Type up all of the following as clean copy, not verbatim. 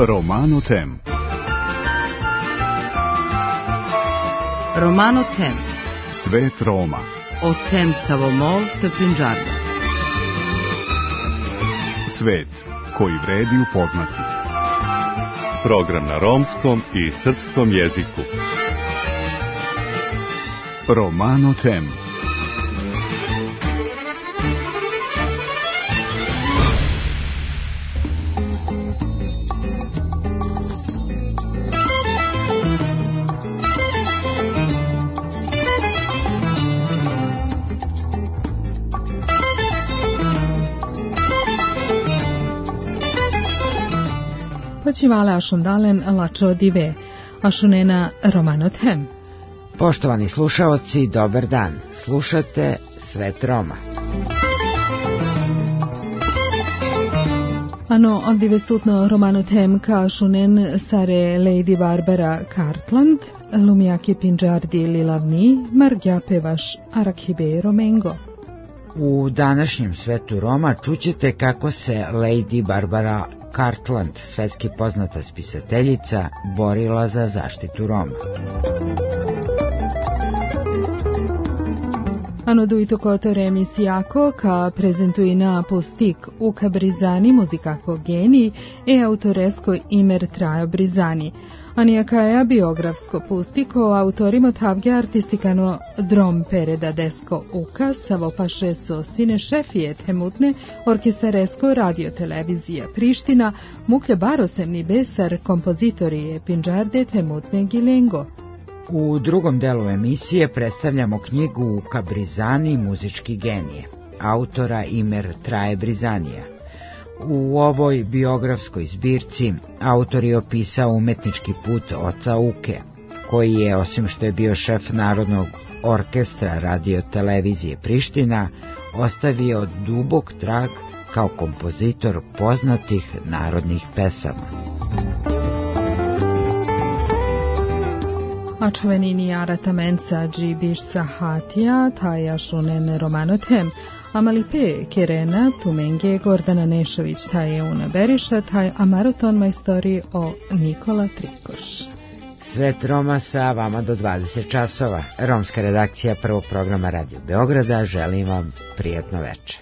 Romano Tem. Romano Tem. Svet Roma. O tem Savomol te Punjabi. Svet koji vredi upoznati. Program na romskom i srpskom jeziku. Romano Tem. Počívala Ašundalen Lačo Dive, Ašunena Romano Tem. Poštovani slušaoci, dobar dan. Slušate Svet Roma. Ano odivesutno Romano Tem ka Ašunen sare Lady Barbara Cartland, Lumiaki Pinjardi Lilavni, Margja pevaš Arakhibe Romengo. U današnjem Svetu Roma čućete kako se Lady Barbara Cartland, svetski poznata spisateljica, borila za zaštitu Roma. Ano duito kotore emisijako ka prezentuina postik Uka Brizani muzikako geni e autoresko imer trajo Brizani. Anijakaja biografsko pustiko autorimo tavge artistikano drom pereda desko Uka savopaše so sine šefije temutne orkestaresko radiotelevizija Priština muklje barosemni besar kompozitorije Pinjarde temutne Gilengo. U drugom delu emisije predstavljamo knjigu Uka Brizani, muzički genije, autora Imer Traje Brizanija. U ovoj biografskoj zbirci autor je opisao umetnički put oca Uke, koji je, osim što je bio šef Narodnog orkestra radiotelevizije Priština, ostavio dubok trag kao kompozitor poznatih narodnih pesama. Ačvenini aratamenca džibiš sahatija, taja šunen Romano Tem, Amalipe Kerena, Tumenge, Gordana Nešović, taj je Una Beriša, taj Amaraton majstori o Nikola Trikoš. Svet Roma sa vama do 20 časova. Romska redakcija prvog programa Radio Beograda. Želim vam prijatno večer.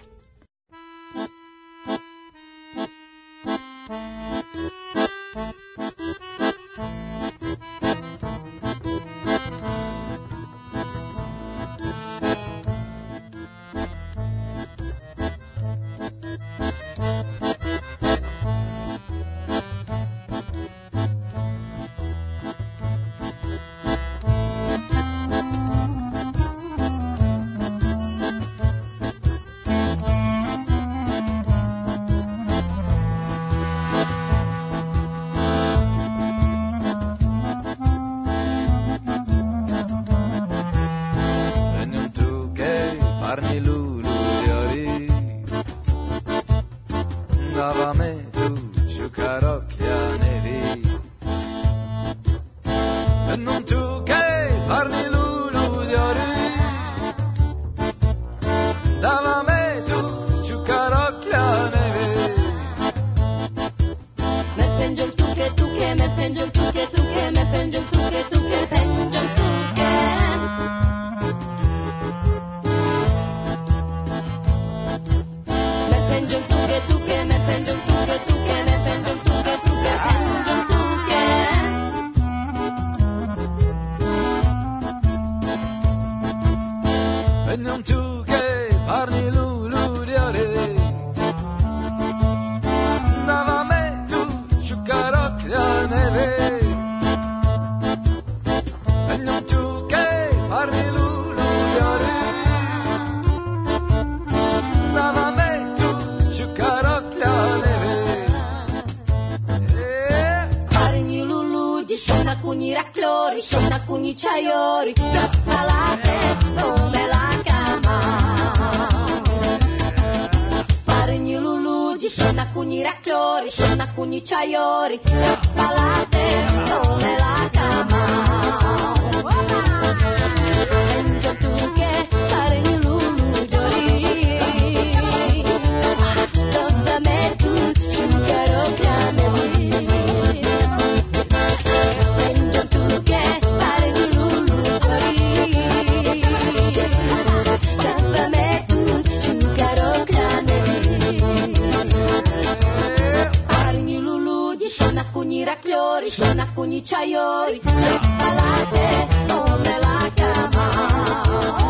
cunicciaioli, troppa latte come la cama.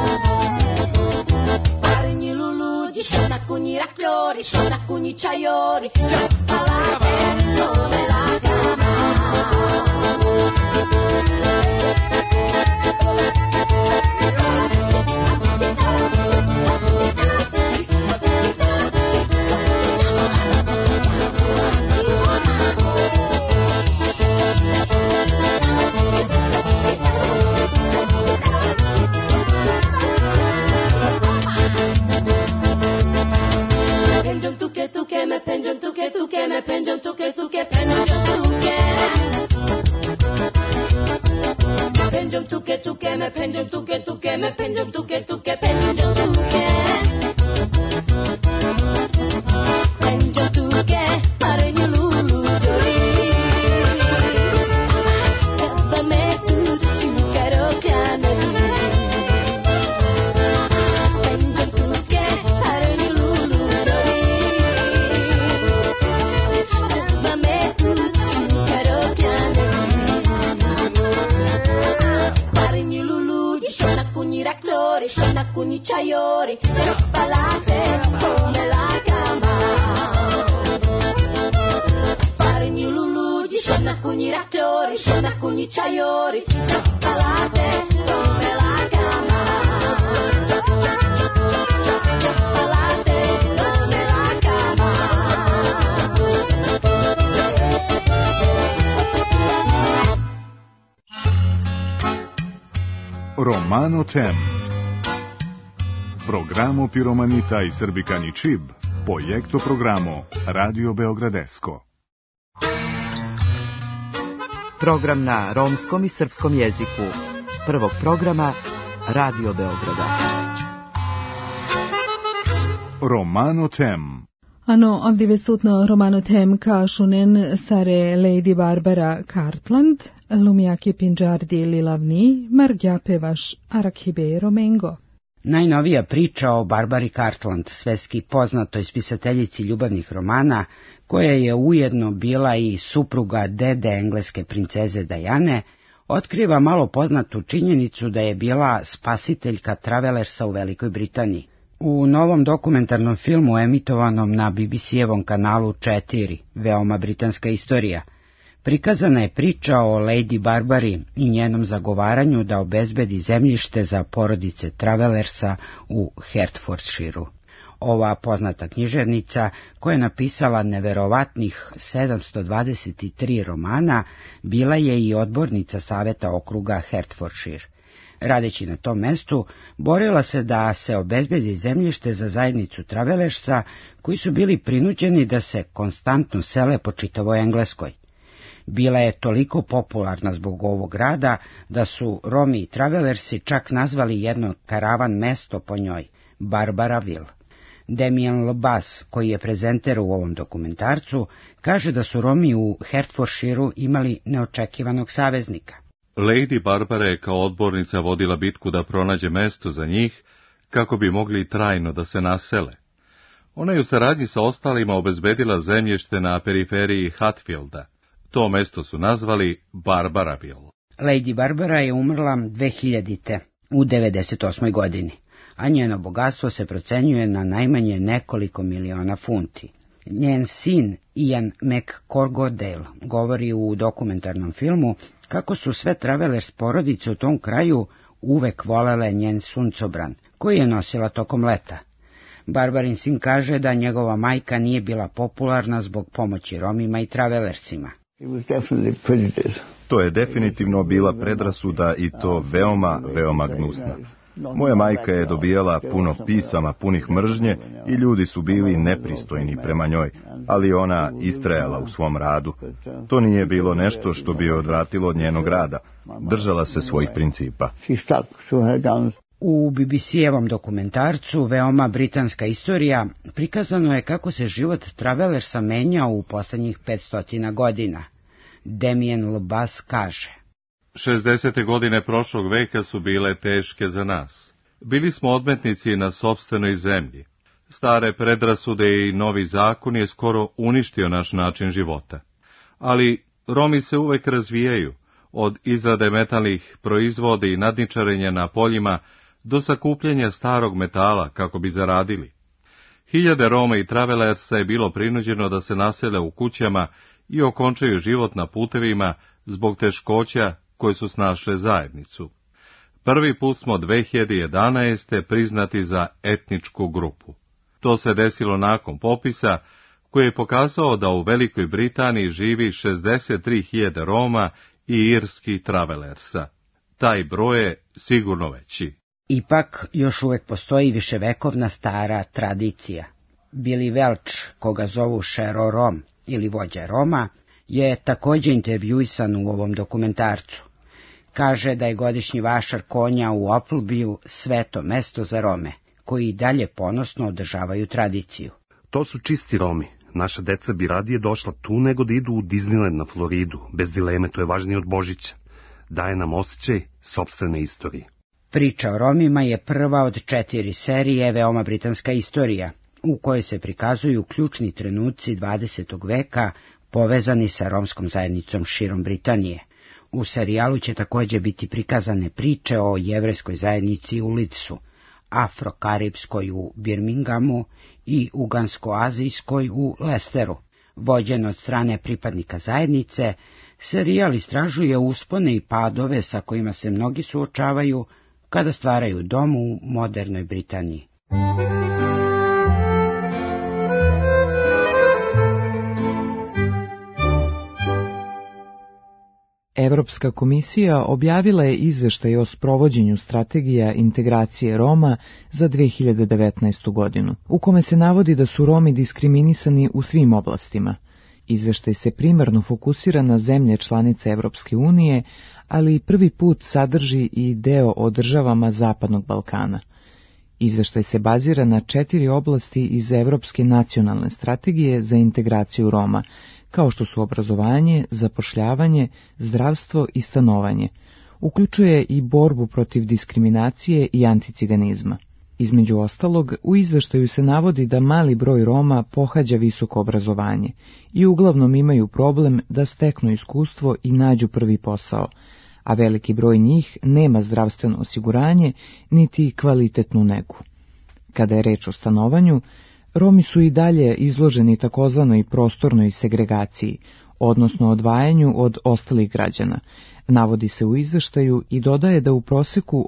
Parigni lulugi, sono alcuni racchiori, sono alcuni ciaioli, troppa latte come la cama. Romano Tem. Programo Piromanita i Srbikani Čib, projekto programo Radio Beogradesko. Program na romskom i srpskom jeziku. Prvog programa Radio Beograda. Romano Tem. Ano avdivesutno Romano Tem kašunen sare Lady Barbara Cartland, Lumiaki Pinđardi Lilavni, Margja pevaš Arakhibe Romengo. Najnovija priča o Barbari Cartland, svetski poznatoj spisateljici ljubavnih romana, koja je ujedno bila i supruga dede engleske princeze Diane, otkriva malo poznatu činjenicu da je bila spasiteljka travelersa u Velikoj Britaniji. U novom dokumentarnom filmu emitovanom na BBC-evom kanalu 4, Veoma britanska istorija, prikazana je priča o Lady Barbari i njenom zagovaranju da obezbedi zemljište za porodice travelersa u Hertfordshireu. Ova poznata književnica, koja je napisala neverovatnih 723 romana, bila je i odbornica saveta okruga Hertfordshire. Radeći na tom mestu, borila se da se obezbedi zemljište za zajednicu travelersa, koji su bili prinuđeni da se konstantno sele po čitavoj Engleskoj. Bila je toliko popularna zbog ovog rada da su Romi i travelersi čak nazvali jedno karavan mesto po njoj, Barbaraville. Damien LeBas, koji je prezenter u ovom dokumentarcu, kaže da su Romi u Hertfordshireu imali neočekivanog saveznika. Lady Barbara je kao odbornica vodila bitku da pronađe mesto za njih, kako bi mogli trajno da se nasele. Ona je u saradnji sa ostalima obezbedila zemljište na periferiji Hatfielda. To mesto su nazvali Barbaraville. Lady Barbara je umrla 2000. u 98. godini, a njeno bogatstvo se procenjuje na najmanje nekoliko miliona funti. Njen sin Ian McCorgodale govori u dokumentarnom filmu kako su sve travelers porodice u tom kraju uvek volele njen suncobran, koji je nosila tokom leta. Barbarin sin kaže da njegova majka nije bila popularna zbog pomoći Romima i travelersima. To je definitivno bila predrasuda i to veoma gnusna. Moja majka je dobijala puno pisama punih mržnje i ljudi su bili nepristojni prema njoj, ali ona istrajala u svom radu. To nije bilo nešto što bi je odvratilo od njenog rada. Držala se svojih principa. U BBC-evom dokumentarcu Veoma britanska istorija prikazano je kako se život travelersa menjao u poslednjih 500 godina. Damien LeBas kaže: 60. godine prošlog veka su bile teške za nas. Bili smo odmetnici na sopstvenoj zemlji. Stare predrasude i novi zakon je skoro uništio naš način života. Ali Romi se uvek razvijaju, od izrade metalnih proizvoda i nadničarenja na poljima do sakupljanja starog metala kako bi zaradili. Hiljade Roma i travelersa je bilo prinuđeno da se nasele u kućama i okončaju život na putevima zbog teškoća koje su snašle zajednicu. Prvi put smo 2011. priznati za etničku grupu. To se desilo nakon popisa koji je pokazao da u Velikoj Britaniji živi 63.000 Roma i irskih travelersa. Taj broj je sigurno veći. Ipak još uvek postoji viševekovna stara tradicija. Billy Welch, koga zovu Shero Rom ili vođa Roma, je također intervjuisan u ovom dokumentarcu. Kaže da je godišnji vašar konja u Applebyu sveto mesto za Rome, koji i dalje ponosno održavaju tradiciju. To su čisti Romi. Naša deca bi radije došla tu nego da idu u Disneyland na Floridu. Bez dileme, to je važnije od Božića. Daje nam osjećaj sopstvene istorije. Priča o Romima je prva od 4 serije Veoma britanska istorija, u kojoj se prikazuju ključni trenuci 20. veka povezani sa romskom zajednicom širom Britanije. U serijalu će također biti prikazane priče o jevrejskoj zajednici u Leedsu, afro-karibskoj u Birminghamu i ugansko-azijskoj u Leicesteru. Vođen od strane pripadnika zajednice, serijal istražuje uspone i padove sa kojima se mnogi suočavaju kada stvaraju dom u modernoj Britaniji. Evropska komisija objavila je izveštaj o sprovođenju strategija integracije Roma za 2019. godinu, u kome se navodi da su Romi diskriminisani u svim oblastima. Izveštaj se primarno fokusira na zemlje članice Evropske unije, ali prvi put sadrži i deo o državama Zapadnog Balkana. Izveštaj se bazira na 4 oblasti iz Evropske nacionalne strategije za integraciju Roma, kao što su obrazovanje, zapošljavanje, zdravstvo i stanovanje. Uključuje i borbu protiv diskriminacije i anticiganizma. Između ostalog, u izveštaju se navodi da mali broj Roma pohađa visoko obrazovanje i uglavnom imaju problem da steknu iskustvo i nađu prvi posao, a veliki broj njih nema zdravstveno osiguranje niti kvalitetnu negu. Kada je reč o stanovanju, Romi su i dalje izloženi takozvanoj prostornoj segregaciji, odnosno odvajanju od ostalih građana, navodi se u izveštaju i dodaje da u proseku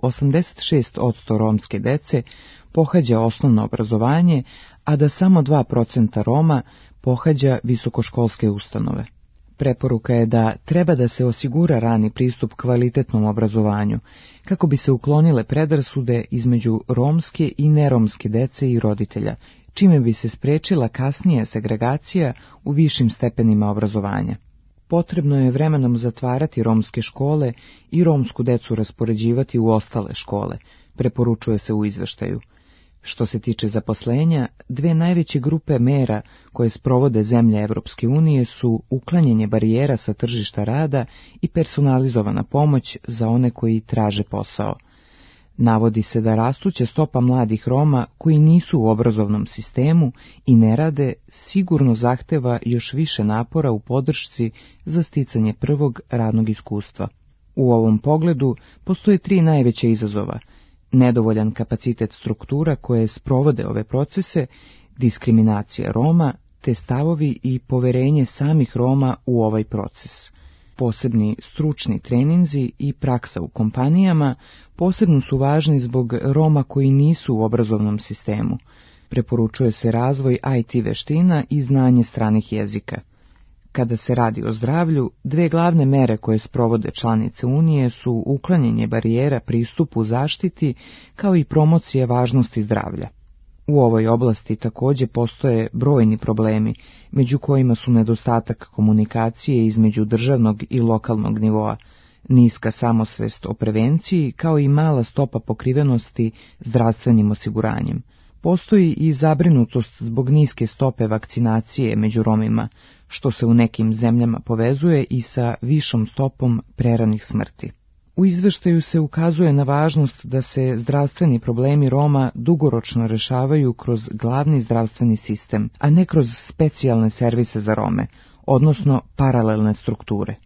86% romske dece pohađa osnovno obrazovanje, a da samo 2% Roma pohađa visokoškolske ustanove. Preporuka je da treba da se osigura rani pristup kvalitetnom obrazovanju, kako bi se uklonile predrasude između romske i neromske dece i roditelja, čime bi se sprečila kasnija segregacija u višim stepenima obrazovanja. Potrebno je vremenom zatvarati romske škole i romsku decu raspoređivati u ostale škole, preporučuje se u izveštaju. Što se tiče zaposlenja, 2 najveće grupe mera koje sprovode zemlje Evropske unije su uklanjanje barijera sa tržišta rada i personalizovana pomoć za one koji traže posao. Navodi se da rastuća stopa mladih Roma koji nisu u obrazovnom sistemu i ne rade sigurno zahteva još više napora u podršci za sticanje prvog radnog iskustva. U ovom pogledu postoje 3 najveće izazova: nedovoljan kapacitet struktura koje sprovode ove procese, diskriminacija Roma, te stavovi i poverenje samih Roma u ovaj proces. Posebni stručni treninzi i praksa u kompanijama posebno su važni zbog Roma koji nisu u obrazovnom sistemu. Preporučuje se razvoj IT veština i znanje stranih jezika. Kada se radi o zdravlju, 2 glavne mere koje sprovode članice Unije su uklanjanje barijera pristupu zaštiti kao i promocije važnosti zdravlja. U ovoj oblasti također postoje brojni problemi, među kojima su nedostatak komunikacije između državnog i lokalnog nivoa, niska samosvest o prevenciji kao i mala stopa pokrivenosti zdravstvenim osiguranjem. Postoji i zabrinutost zbog niske stope vakcinacije među Romima, što se u nekim zemljama povezuje i sa višom stopom preranih smrti. U izveštaju se ukazuje na važnost da se zdravstveni problemi Roma dugoročno rešavaju kroz glavni zdravstveni sistem, a ne kroz specijalne servise za Rome, odnosno paralelne strukture.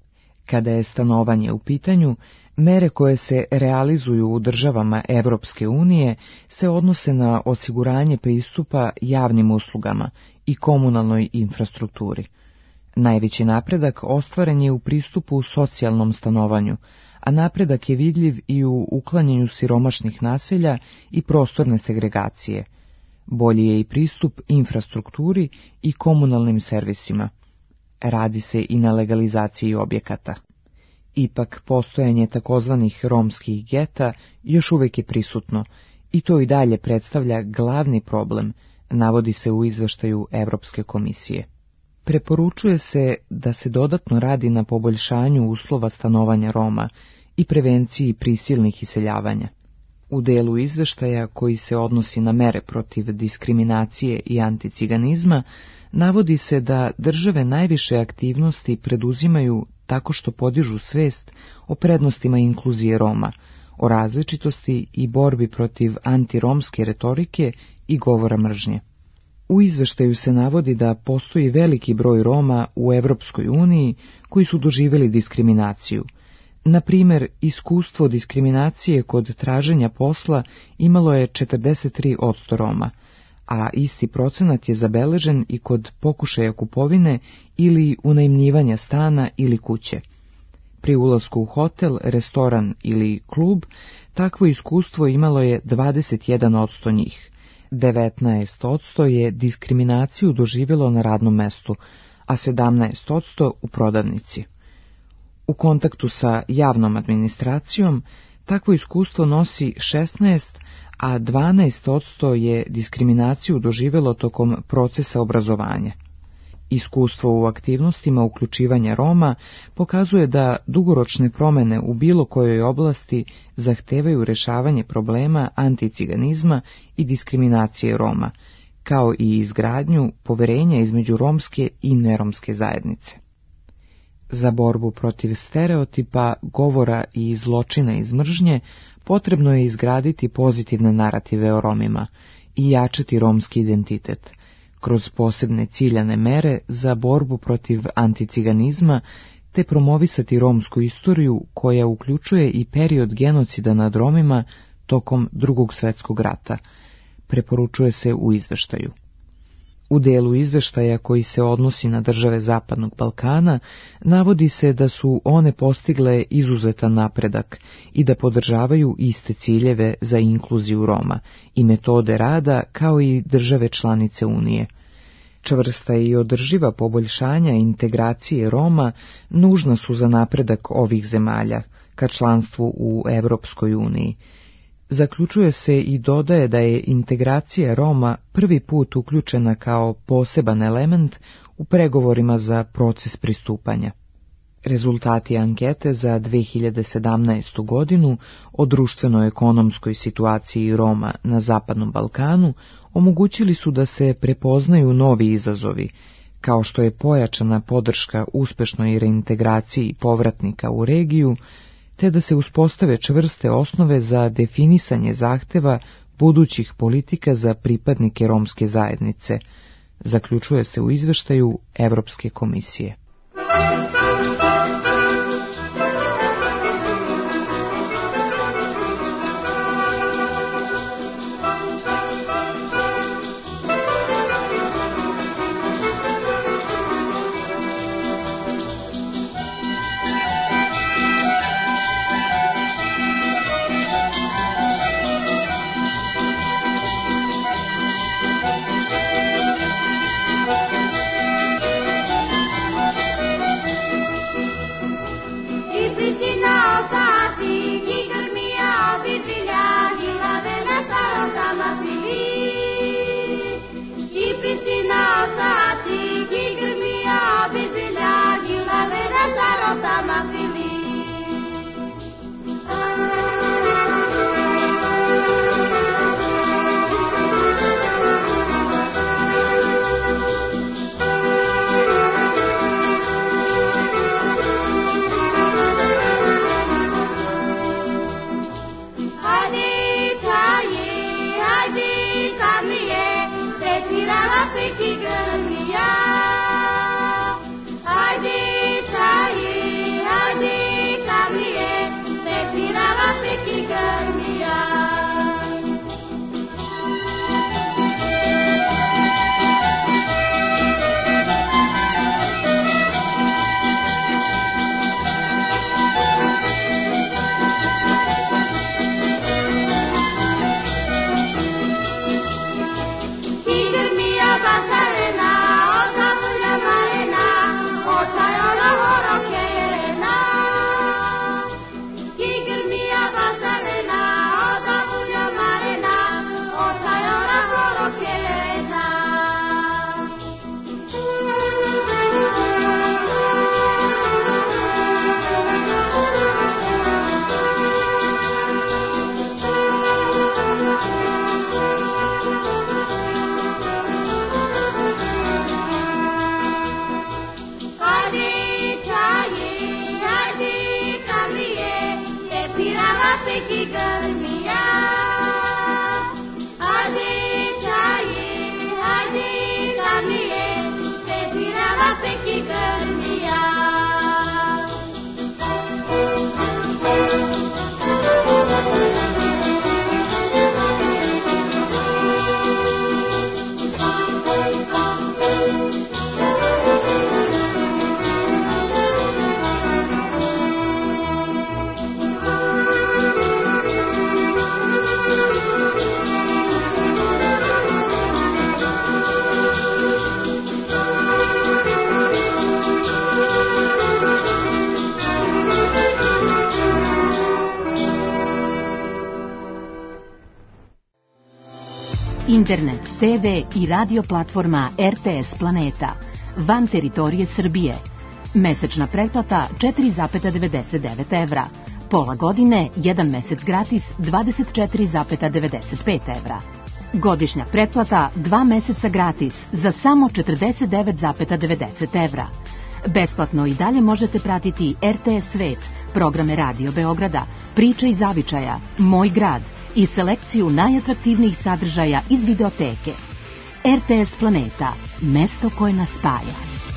Kada je stanovanje u pitanju, mere koje se realizuju u državama Evropske unije se odnose na osiguranje pristupa javnim uslugama i komunalnoj infrastrukturi. Najveći napredak ostvaren je u pristupu socijalnom stanovanju, a napredak je vidljiv i u uklanjanju siromašnih naselja i prostorne segregacije. Bolji je i pristup infrastrukturi i komunalnim servisima. Radi se i na legalizaciji objekata. Ipak postojanje takozvanih romskih geta još uvijek je prisutno i to i dalje predstavlja glavni problem, navodi se u izveštaju Evropske komisije. Preporučuje se da se dodatno radi na poboljšanju uslova stanovanja Roma i prevenciji prisilnih iseljavanja. U delu izveštaja koji se odnosi na mere protiv diskriminacije i anticiganizma, navodi se da države najviše aktivnosti preduzimaju tako što podižu svest o prednostima inkluzije Roma, o različitosti i borbi protiv antiromske retorike i govora mržnje. U izveštaju se navodi da postoji veliki broj Roma u Evropskoj uniji koji su doživjeli diskriminaciju. Na primjer, iskustvo diskriminacije kod traženja posla imalo je 43% Roma, a isti procenat je zabeležen i kod pokušaja kupovine ili unajmljivanja stana ili kuće. Pri ulasku u hotel, restoran ili klub, takvo iskustvo imalo je 21% njih. 19% je diskriminaciju doživjelo na radnom mestu, a 17% u prodavnici. U kontaktu sa javnom administracijom takvo iskustvo nosi 16%, a 12% je diskriminaciju doživjelo tokom procesa obrazovanja. Iskustvo u aktivnostima uključivanja Roma pokazuje da dugoročne promjene u bilo kojoj oblasti zahtevaju rješavanje problema anticiganizma i diskriminacije Roma, kao i izgradnju poverenja između romske i neromske zajednice. Za borbu protiv stereotipa, govora i zločina iz mržnje potrebno je izgraditi pozitivne narative o Romima i jačati romski identitet, kroz posebne ciljane mere za borbu protiv anticiganizma, te promovisati romsku istoriju koja uključuje i period genocida nad Romima tokom Drugog svjetskog rata, preporučuje se u izveštaju. U delu izveštaja koji se odnosi na države Zapadnog Balkana, navodi se da su one postigle izuzetan napredak i da podržavaju iste ciljeve za inkluziju Roma i metode rada kao i države članice Unije. Čvrsta i održiva poboljšanja integracije Roma nužna su za napredak ovih zemalja ka članstvu u Evropskoj uniji. Zaključuje se i dodaje da je integracija Roma prvi put uključena kao poseban element u pregovorima za proces pristupanja. Rezultati ankete za 2017. godinu o društveno-ekonomskoj situaciji Roma na Zapadnom Balkanu omogućili su da se prepoznaju novi izazovi, kao što je pojačana podrška uspešnoj reintegraciji povratnika u regiju, te da se uspostave čvrste osnove za definisanje zahteva budućih politika za pripadnike romske zajednice, zaključuje se u izveštaju Evropske komisije. Hadi internet, TV i radio platforma RTS Planeta, van teritorije Srbije. Mesečna pretplata 4,99 evra. Pola godine, 1 mesec gratis 24,95 evra. Godišnja pretplata 2 meseca gratis za samo 49,90 evra. Besplatno i dalje možete pratiti RTS Svet, programe Radio Beograda, Priče iz zavičaja, Moj grad i selekciju najatraktivnijih sadržaja iz videoteke. RTS Planeta, mesto koje nas spaja.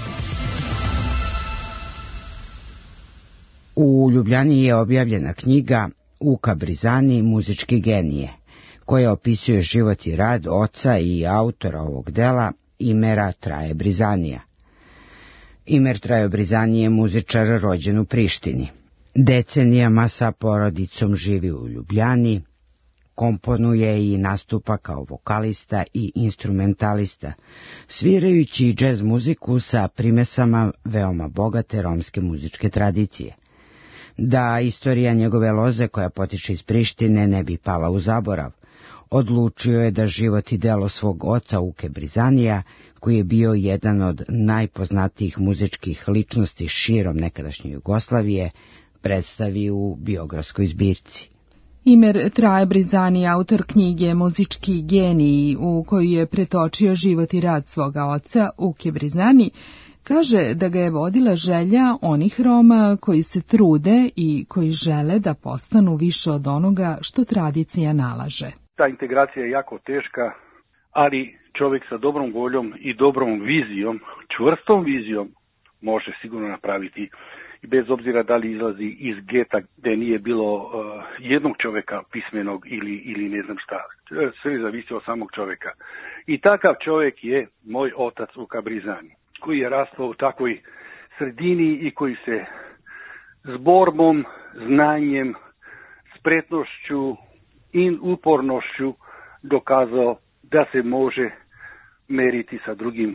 U Ljubljani je objavljena knjiga Uka Brizani, muzički genije, koja opisuje život i rad oca i autora ovog dela, Imera Traje Brizanija. Imer Traje Brizani je muzičar rođen u Prištini. Decenijama sa porodicom živi u Ljubljani, komponuje i nastupa kao vokalista i instrumentalista, svirajući džez muziku sa primesama veoma bogate romske muzičke tradicije. Da istorija njegove loze, koja potiče iz Prištine, ne bi pala u zaborav, odlučio je da život i delo svog oca Uke Brizanija, koji je bio jedan od najpoznatijih muzičkih ličnosti širom nekadašnje Jugoslavije, predstavi u biografskoj zbirci. Imer Traje Brizani, autor knjige Muzički geniji, u koju je pretočio život i rad svoga oca Uke Brizani, kaže da ga je vodila želja onih Roma koji se trude i koji žele da postanu više od onoga što tradicija nalaže. Ta integracija je jako teška, ali čovjek sa dobrom voljom i dobrom vizijom, čvrstom vizijom, može sigurno napraviti. I bez obzira da li izlazi iz geta gdje nije bilo jednog čovjeka pismenog ili ne znam šta. Sve zavisi od samog čovjeka. I takav čovjek je moj otac Uka Brizani, koji je rastao u takvoj sredini i koji se s borbom, znanjem, spretnošću i upornošću dokazao da se može meriti sa drugim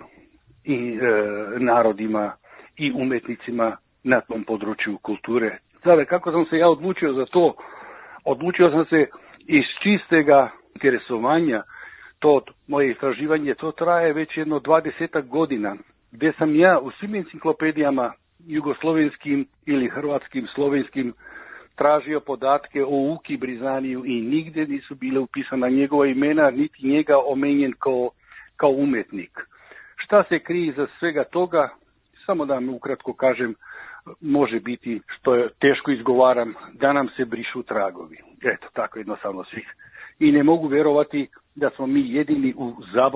narodima i umetnicima na tom području kulture. Sada, kako sam se ja odlučio za to? Odlučio sam se iz čistega interesovanja. To moje istraživanje, to traje već jedno 20 godina, gdje sam ja u svim enciklopedijama jugoslovenskim ili hrvatskim, slovenskim tražio podatke o Uki Brizaniju i nigdje nisu bile upisana njegova imena, niti njega omenjen kao umetnik. Šta se krije za svega toga? Samo da vam ukratko kažem, može biti, što je teško izgovaram, da nam se brišu tragovi. Eto, tako jednostavno svih. I ne mogu vjerovati da smo mi jedini u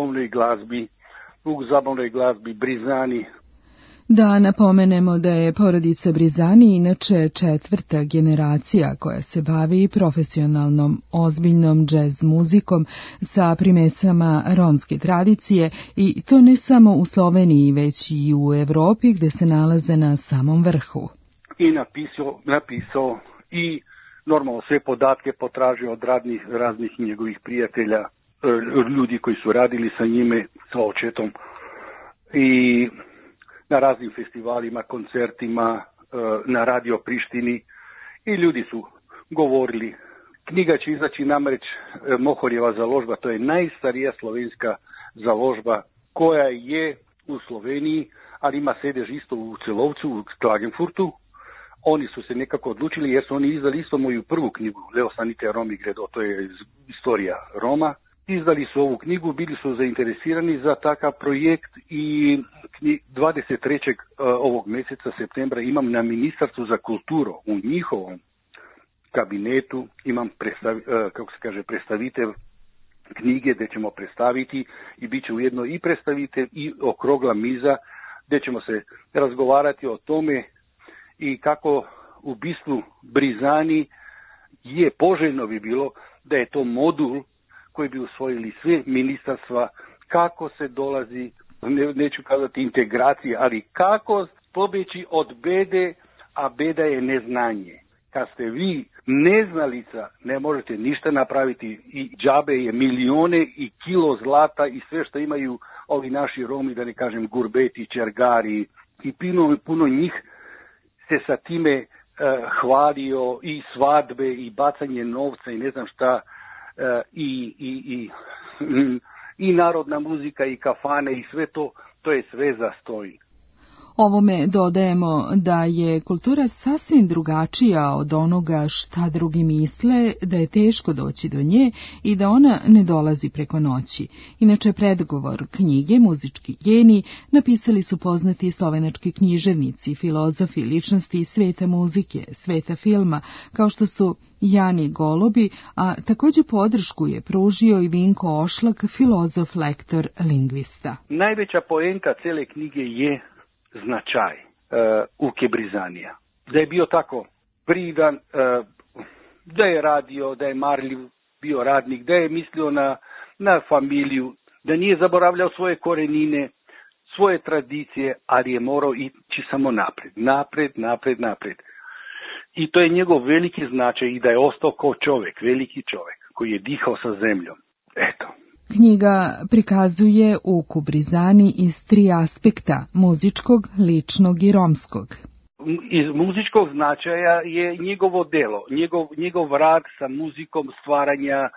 zabavnoj glazbi Brizani. Da napomenemo da je porodica Brizani inače 4. generacija koja se bavi profesionalnom, ozbiljnom džez muzikom sa primesama romske tradicije i to ne samo u Sloveniji, već i u Evropi gdje se nalaze na samom vrhu. I napisao i normalno sve podatke potražio od raznih njegovih prijatelja, ljudi koji su radili sa njime, sa očetom i na raznim festivalima, koncertima, na Radio Prištini i ljudi su govorili. Knjiga će izaći namreć Mohorjeva založba, to je najstarija slovenska založba koja je u Sloveniji, ali ima sedež isto u Celovcu, u Klagenfurtu. Oni su se nekako odlučili jer su oni izdali isto moju prvu knjigu, Leo Sanite Romi Gredo, to je istorija Roma. Izdali su ovu knjigu, bili su zainteresirani za takav projekt i 23. ovog mjeseca septembra imam na Ministarstvu za kulturu u njihovom kabinetu, imam predstavitev knjige gdje ćemo predstaviti i bit će ujedno i predstavitelj i okrugla miza gdje ćemo se razgovarati o tome i kako u bistvu Brizani je poželjno bi bilo da je to modul koji bi usvojili sve ministarstva, kako se dolazi, neću kazati integracije, ali kako pobjeći od bede, a beda je neznanje. Kad ste vi neznalica, ne možete ništa napraviti i džabe je milione i kilo zlata i sve što imaju ovi naši Romi, da ne kažem gurbeti, čergari i puno njih se sa time hvalio i svadbe i bacanje novca i ne znam šta i i narodna muzika i kafane i sve to, to je sve zastoji. Ovome dodajemo da je kultura sasvim drugačija od onoga šta drugi misle, da je teško doći do nje i da ona ne dolazi preko noći. Inače, predgovor knjige Muzički genij napisali su poznati slovenački književnici, filozofi, ličnosti iz sveta muzike, sveta filma, kao što su Jani Golubi, a također podršku je pružio i Vinko Ošlak, filozof, lektor, lingvista. Najveća poenta cele knjige je značaj Uke Brizanija. Da je bio tako pridan, da je radio, da je marljiv bio radnik, da je mislio na familiju, da nije zaboravljao svoje korenine, svoje tradicije, ali je morao ići samo napred. I to je njegov veliki značaj i da je ostao kao čovjek, veliki čovjek, koji je dihao sa zemljom. Eto. Knjiga prikazuje Uku Brizani iz 3 aspekta, muzičkog, ličnog i romskog. Iz muzičkog značaja je njegovo delo, njegov rad sa muzikom, stvaranja,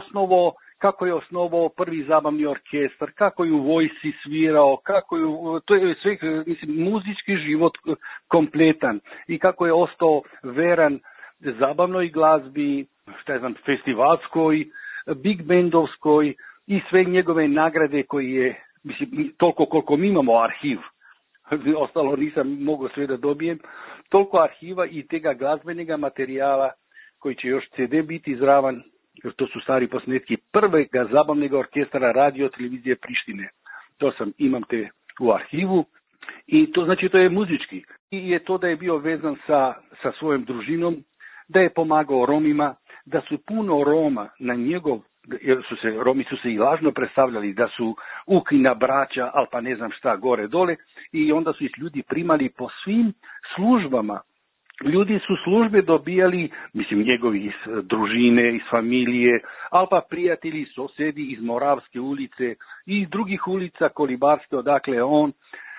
kako je osnovao prvi zabavni orkestar, kako je u vojsci svirao, to je sve, muzički život kompletan i kako je ostao veran zabavnoj glazbi, festivalskoj, big bandovskoj, i sve njegove nagrade koji je, toliko koliko mi imamo arhiv, ostalo nisam mogao sve da dobijem, toliko arhiva i tega glazbenega materijala koji će još CD biti izravan, jer to su stari posnetki prvega zabavnega orkestra radio televizije Prištine. Imam te u arhivu i to znači to je muzički. I je to da je bio vezan sa svojom družinom, da je pomagao Romima, da su puno Roma na njegov, jer Romi su se i lažno predstavljali da su Ukina braća, ali pa ne znam šta, gore dole, i onda su ih ljudi primali po svim službama. Ljudi su službe dobijali, njegovi iz družine, iz familije, ali pa prijatelji, sosedi iz Moravske ulice i iz drugih ulica Kolibarske, odakle on,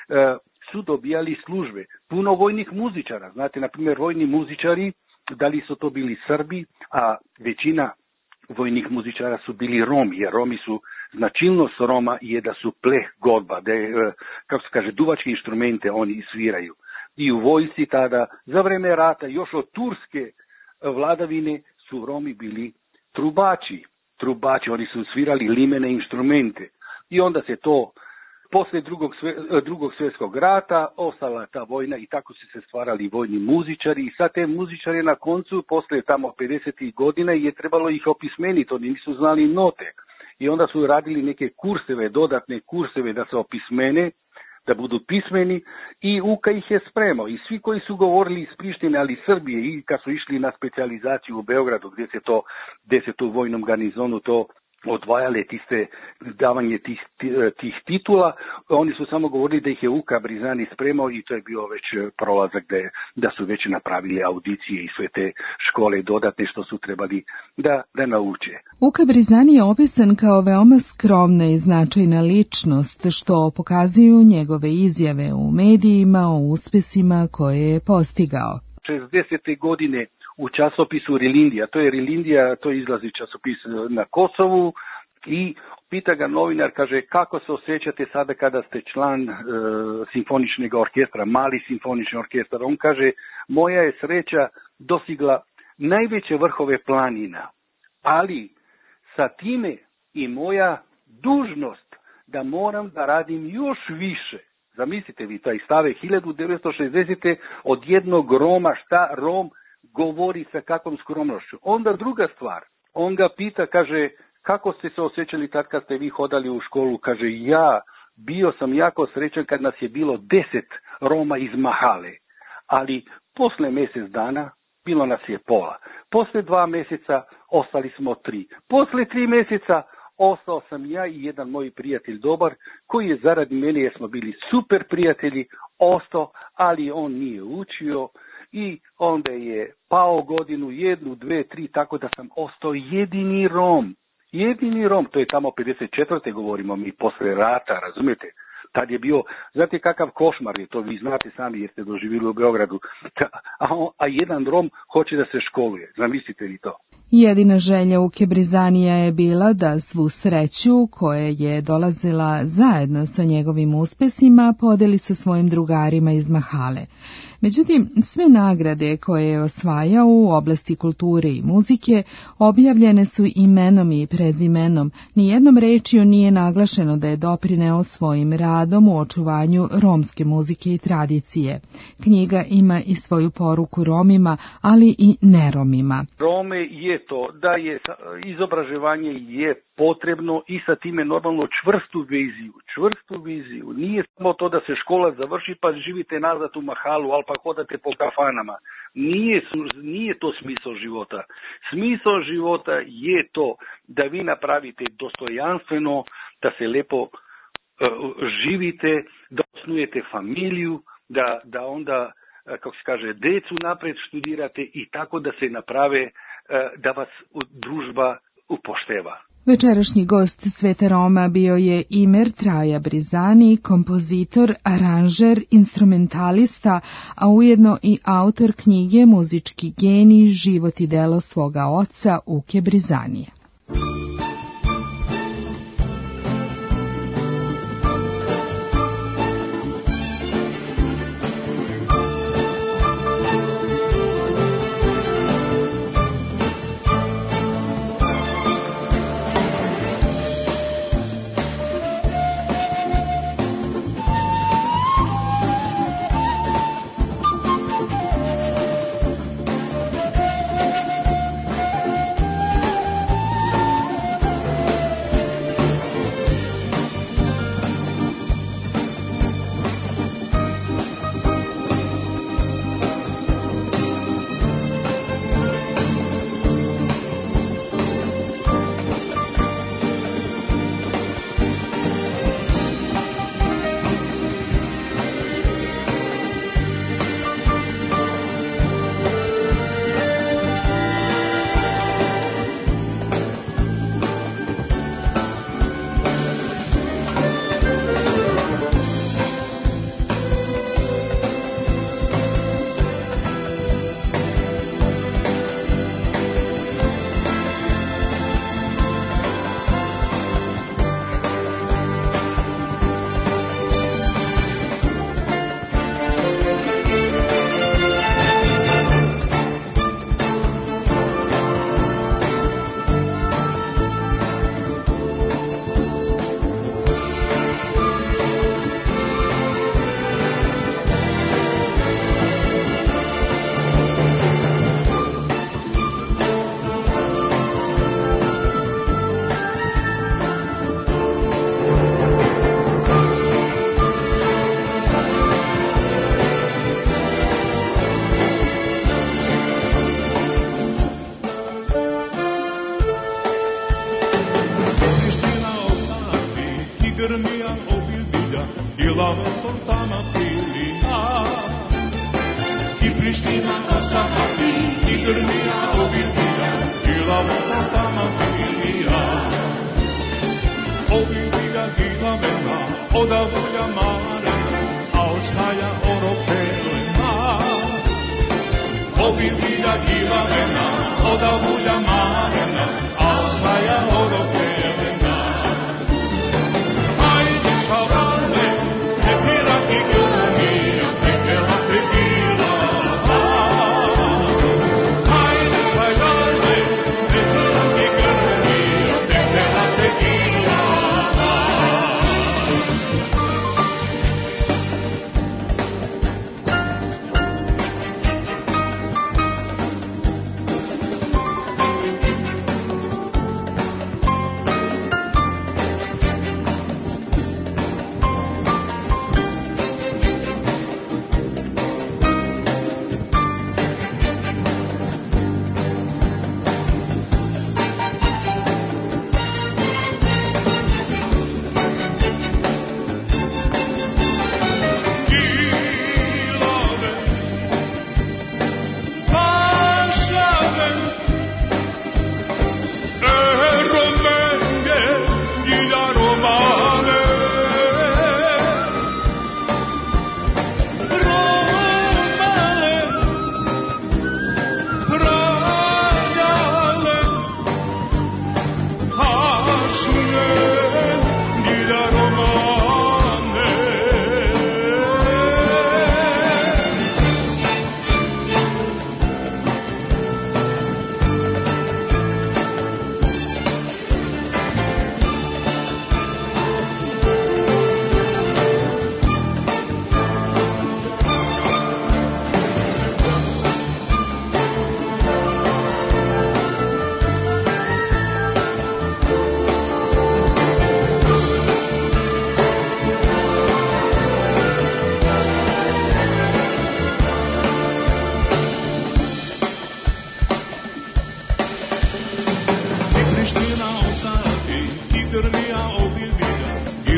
su dobijali službe. Puno vojnih muzičara, znate, na primjer, vojni muzičari, da li su to bili Srbi, a većina vojnih muzičara su bili Romi, jer Romi su, značilnost Roma je da su pleh godba, da je, kako se kaže, duvačke inštrumente oni sviraju. I u vojsci tada, za vreme rata, još od turske vladavine su Romi bili trubači, oni su svirali limene inštrumente. I onda se to, posle drugog svjetskog rata, ostala ta vojna i tako su se stvarali vojni muzičari. I sad te muzičari na koncu, posle tamo 50. godina, je trebalo ih opismeniti, oni nisu znali note. I onda su radili neke kurseve, dodatne kurseve da se opismene, da budu pismeni, i Uka ih je spremao. I svi koji su govorili iz Prištine, ali Srbije, i kad su išli na specijalizaciju u Beogradu, gdje se to u vojnom garnizonu to odvajale davanje tih titula, oni su samo govorili da ih je Uka Brizani spremao i to je bio već prolazak da su već napravili audicije i sve te škole dodatne što su trebali da nauče. Uka Brizani je opisan kao veoma skromna i značajna ličnost, što pokazuju njegove izjave u medijima o uspesima koje je postigao. 60. godine u časopisu Rilindija, to izlazi časopis na Kosovu, i pita ga novinar, kaže, kako se osjećate sada kada ste član simfoničnog orkestra, mali simfonični orkestar? On kaže, moja je sreća dosigla najveće vrhove planina, ali sa time i moja dužnost da moram da radim još više. Zamislite vi taj stave 1960. od jednog Roma, šta Rom govori sa kakvom skromnošću. Onda druga stvar, on ga pita, kaže, kako ste se osjećali tad kad ste vi hodali u školu? Kaže, bio sam jako srećan kad nas je bilo 10 Roma iz Mahale, ali posle mjesec dana bilo nas je pola. Posle 2 mjeseca ostali smo 3. Posle 3 mjeseca ostao sam ja i jedan moj prijatelj dobar, koji je zaradi mene, jer smo bili super prijatelji, ostao, ali on nije učio. I onda je pao godinu, 1, 2, 3, tako da sam ostao jedini Rom, to je tamo 54. govorimo mi, posle rata, razumijete? tad je bio, znate kakav košmar je to, vi znate sami jer ste doživjeli u Beogradu, a jedan Rom hoće da se školuje, zamislite li to? Jedina želja Uke Brizanija je bila da svu sreću koja je dolazila zajedno sa njegovim uspesima podeli sa svojim drugarima iz Mahale. Međutim, sve nagrade koje je osvajao u oblasti kulture i muzike objavljene su imenom i prezimenom. Nijednom rečju nije naglašeno da je doprineo svojim radom u očuvanju romske muzike i tradicije. Knjiga ima i svoju poruku Romima, ali i neromima. Rome je to da je izobraževanje je potrebno i sa time normalno čvrstu viziju. Nije samo to da se škola završi pa živite nazad u Mahalu, ali pa hodate po kafanama. Nije to smisao života. Smisao života je to da vi napravite dostojanstveno, da se lepo živite, da osnujete familiju, da onda, kako se kaže, decu napred študirate i tako da se naprave, da vas družba upošteva. Večerašnji gost Sveta Roma bio je Imer Traja Brizani, kompozitor, aranžer, instrumentalista, a ujedno i autor knjige Muzički genij, život i delo svoga oca Uke Brizanije.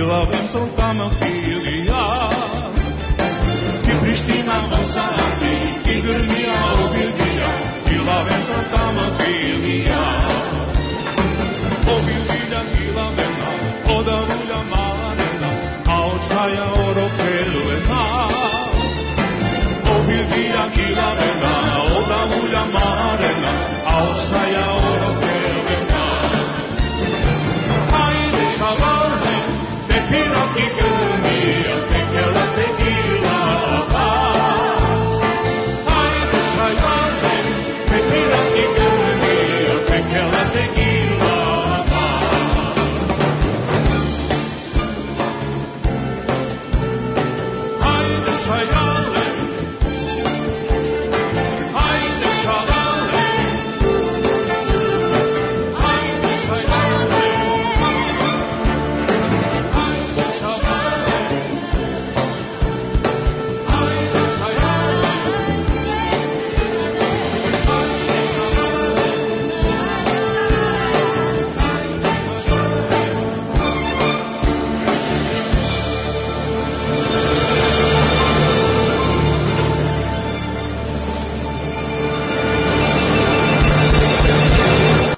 Bila vem soltama filija, ki Priština nosa